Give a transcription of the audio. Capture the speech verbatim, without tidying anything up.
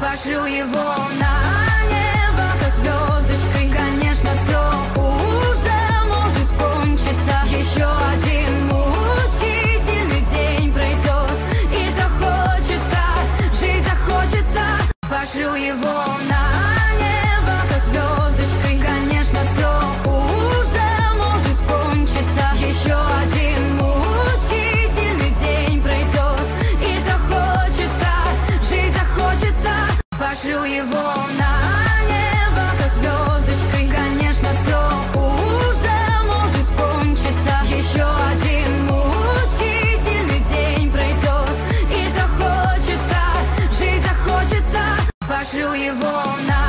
Пошлю его на небо со звездочкой. Конечно, все уже может кончиться. Еще один мучительный день пройдет, и захочется, жить захочется. Пошлю его на небо со звездочкой. Конечно, все уже может кончиться. Еще один мучительный день пройдет, и захочется, жить захочется. Пошлю его на небо со звездочкой. Конечно, все уже может кончиться. Еще один мучительный день пройдет, и захочется, жить захочется. Пошлю его на